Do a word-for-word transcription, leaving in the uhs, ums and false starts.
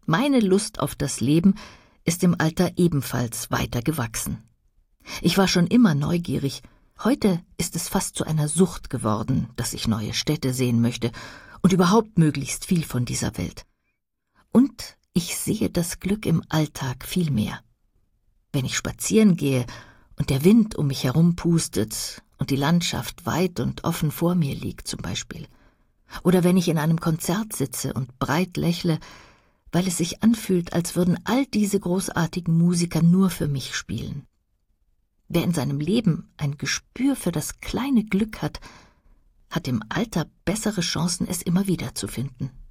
Meine Lust auf das Leben ist im Alter ebenfalls weiter gewachsen. Ich war schon immer neugierig. Heute ist es fast zu einer Sucht geworden, dass ich neue Städte sehen möchte und überhaupt möglichst viel von dieser Welt. Und ich sehe das Glück im Alltag viel mehr. Wenn ich spazieren gehe und der Wind um mich herum pustet und die Landschaft weit und offen vor mir liegt zum Beispiel. Oder wenn ich in einem Konzert sitze und breit lächle, weil es sich anfühlt, als würden all diese großartigen Musiker nur für mich spielen. Wer in seinem Leben ein Gespür für das kleine Glück hat, hat im Alter bessere Chancen, es immer wieder zu finden.